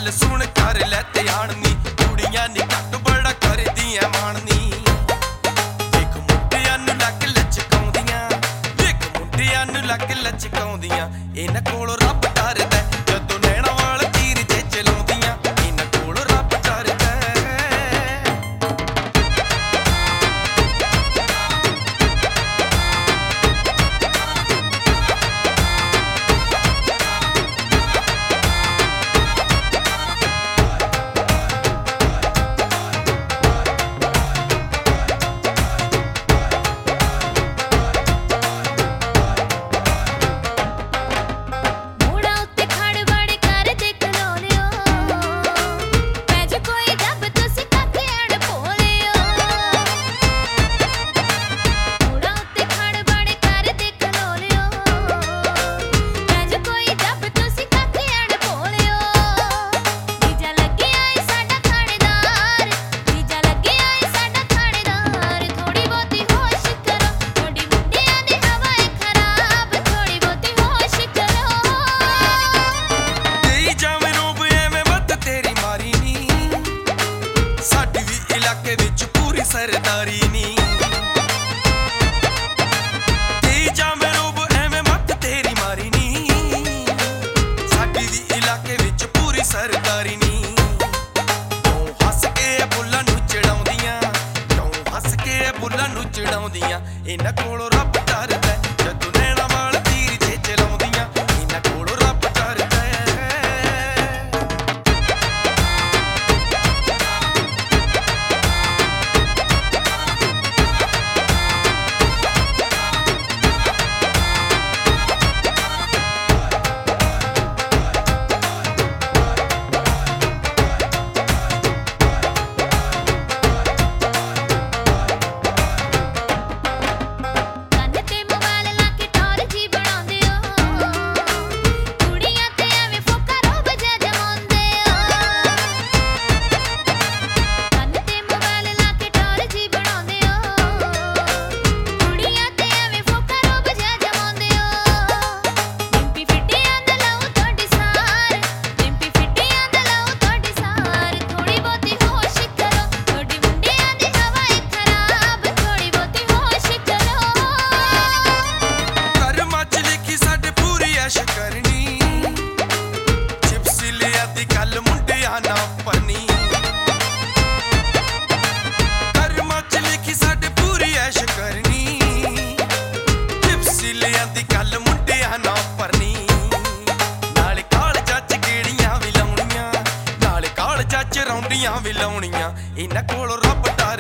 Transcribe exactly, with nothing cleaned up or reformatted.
गल सुन कर लै ध्यानी, कुड़ियां नी घट बड़ा करदियां माननी। देख मुंडियां नू लग लचकाउंदियां, देख मुंडियां नू लग लचकाउंदियां, इन्हां कोलों रब डरदा जदों नैणां वाल तीर जे चलाउंदियां, इन्हां कोलों रब डरदा। इलाके विच पूरी सरदारी नी तेरी जामे रूप एवें मत तेरी मारी नी, साडी दी इलाके विच पूरी सरदारी नी। क्यों हस के बुल्लां नू चढ़ाउंदियां, क्यों हस के बुल्लां नू चढ़ाउंदियां, इन्हां कोलों रब डरदा जदों नैणां वाल तीर जे चलाउंदियां, इन्हां कोलों रब डरदा। रौंडियां भी लाउणियां, इन्हां कोलों रब डर